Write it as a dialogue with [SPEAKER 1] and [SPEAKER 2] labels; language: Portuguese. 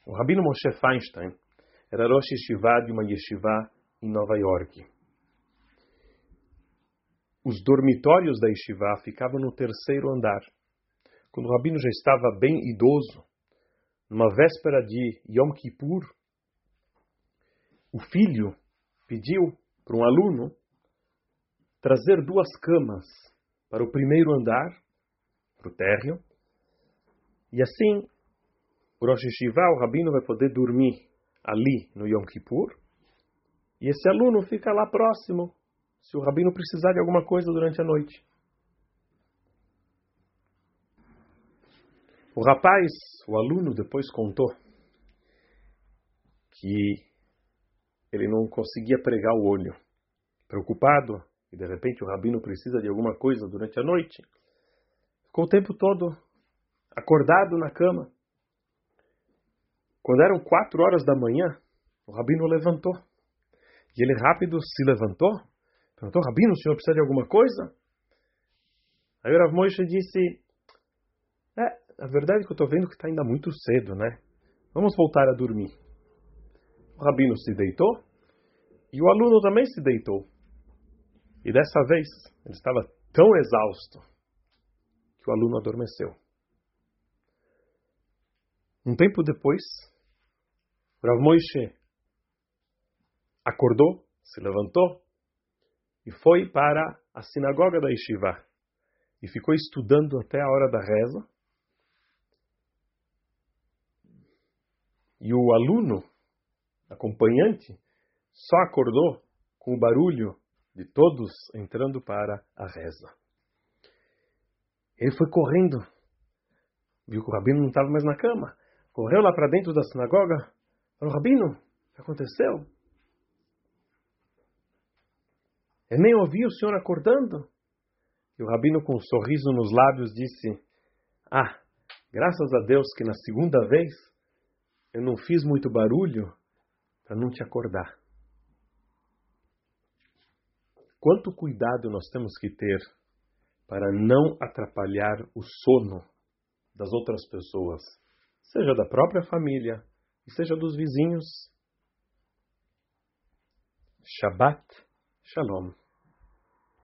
[SPEAKER 1] O Rabino Moshe Feinstein era Rosh Yeshiva de uma yeshiva em Nova York. Os dormitórios da yeshiva ficavam no terceiro andar. Quando o Rabino já estava bem idoso, numa véspera de Yom Kippur, o filho pediu para um aluno trazer 2 camas para o primeiro andar, para o térreo, e assim o Rosh Yeshiva, o Rabino, vai poder dormir ali no Yom Kippur, e esse aluno fica lá próximo, se o Rabino precisar de alguma coisa durante a noite. O rapaz, o aluno, depois contou que ele não conseguia pregar o olho. Preocupado, e de repente o Rabino precisa de alguma coisa durante a noite, ficou o tempo todo acordado na cama. Quando eram 4 horas da manhã, o Rabino levantou. E ele rápido se levantou, perguntou: Rabino, o senhor precisa de alguma coisa? Aí o Rav Moshe disse: a verdade é que eu estou vendo que está ainda muito cedo, né? Vamos voltar a dormir. O Rabino se deitou e o aluno também se deitou. E dessa vez ele estava tão exausto que o aluno adormeceu. Um tempo depois, o Rav Moshe acordou, se levantou e foi para a sinagoga da yeshiva e ficou estudando até a hora da reza. E o aluno, acompanhante, só acordou com o barulho de todos entrando para a reza. Ele foi correndo, viu que o Rabino não estava mais na cama, correu lá para dentro da sinagoga, falou: Rabino, o que aconteceu? Eu nem ouvi o senhor acordando. E o Rabino, com um sorriso nos lábios, disse: graças a Deus que na segunda vez eu não fiz muito barulho para não te acordar. Quanto cuidado nós temos que ter para não atrapalhar o sono das outras pessoas, seja da própria família e seja dos vizinhos. Shabbat Shalom.